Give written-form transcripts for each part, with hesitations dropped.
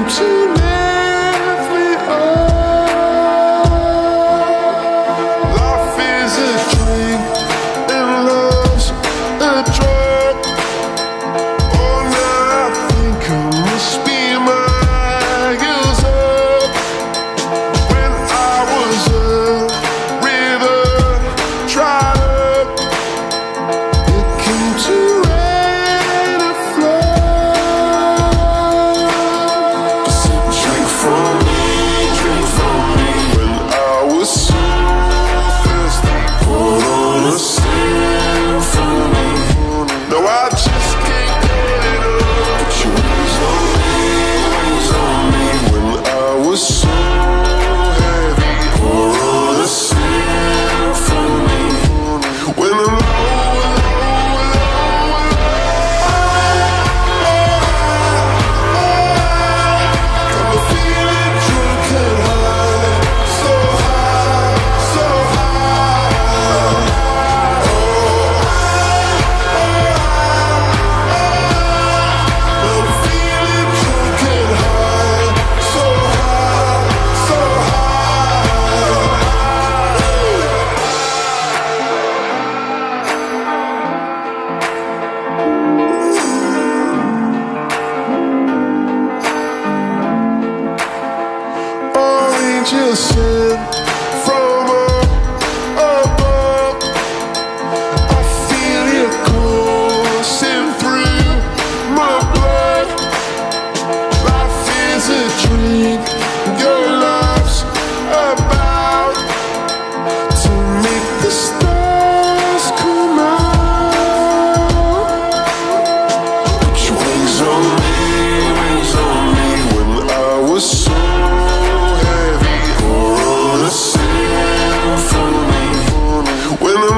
to lift me up. Life is a drink and love's a drug. Oh, now I think I must be miles up. When I was a river dried up, it came to rain and flood. I said, drink from me, drink from me. When I was so thirsty, put on a symphony. No, I just can't get it up. Put your wings on me. When I was so heavy, pour on a symphony. When I'm got me feeling drunk and high, so high, so high. I'm feeling drunk and high, so high, so high. Angels sent from above. I feel it coursing through my blood. Life is a drink, your love's about to make the stars come out. Put your wings on me. When I was so heavy, pour on a symphony. When I'm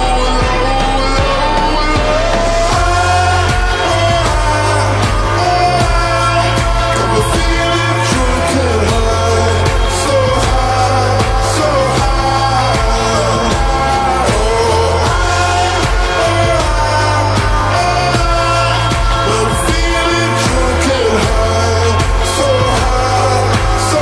got me feeling drunk and high, so high, so high. I'm feeling drunk and high, so high, so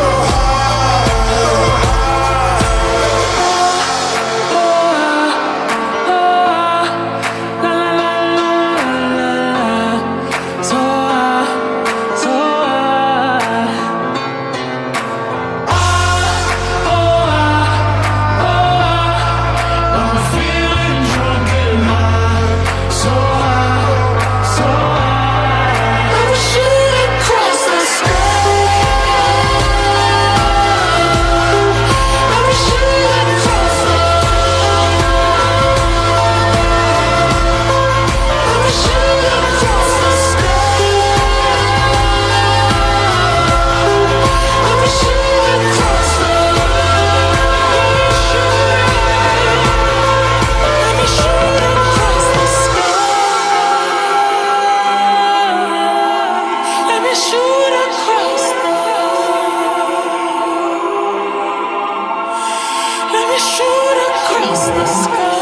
I'm feeling drunk and high, so high, so high. I'm shooting across the sky. I'm shooting across the I'm shooting across the sky. I'm shooting across the Let me shoot across the sky. Let me shoot across the Let me shoot across the sky.